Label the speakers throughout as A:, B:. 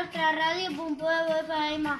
A: vostra ràdio .fm.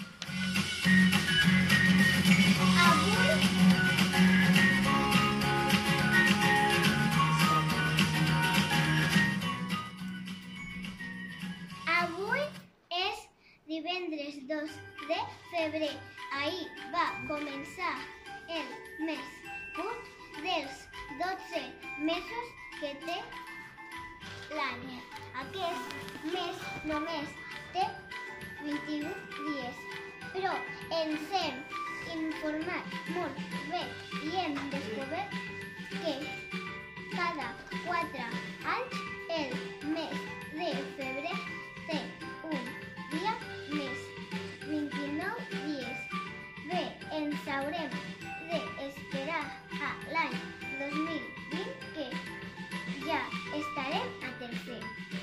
B: Avui és divendres 2 de febrer. Ahir va començar el mes curt dels 12 mesos que té l'any. Aquest mes només té 21 dies, però ens hem informat molt bé i hem descobert que cada 4 anys el mes de febrer té un dia més, 29 dies. Bé, ens haurem d'esperar a l'any 2020 que ja estarem a tercer.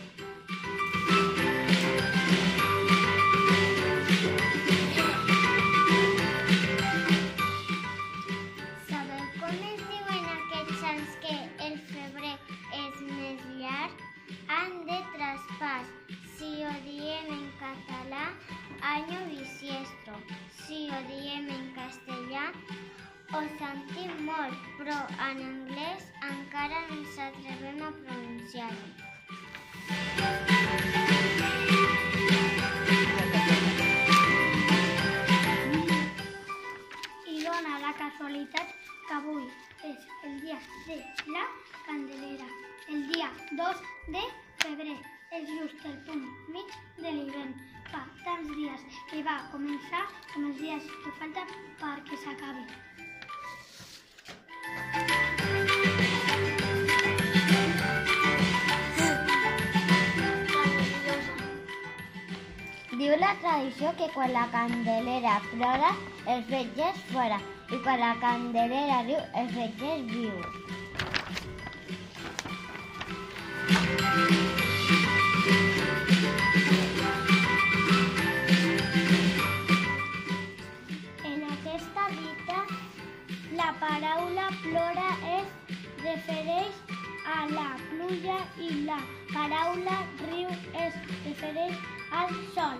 B: Sabeu com es diuen aquests anys que el febrer és més llarg? Any de traspàs. Si ho diem en català, año bisiesto. Si ho diem en castellà, ho sentim molt, però en anglès encara no ens atrevem a pronunciar-ho.
A: I dona la casualitat que avui és el dia de la Candelera. El dia 2 de febrer és just el punt mig de l'hivern. Fa tants dies que va començar com els dies que falta perquè s'acabi.
B: Diu la tradició que quan la Candelera plora, els fetges fora, i quan la Candelera riu, els fetges viu. En aquesta dita, la paraula plora es refereix a la pluja i la paraula riu es refereix al sol.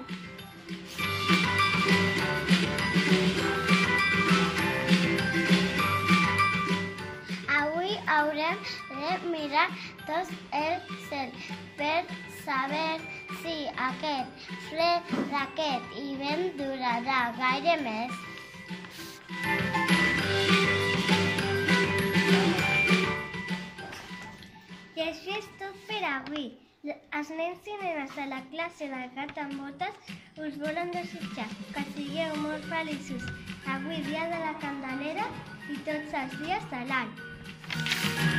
B: Avui haurem de mirar tot el cel per saber si aquest fred d'aquest hivern durarà gaire més. I això és tot per avui. Els nens i nenes de la classe del gat amb botes us volen desitjar que sigueu molt feliços avui dia de la Candelera i tots els dies de l'any.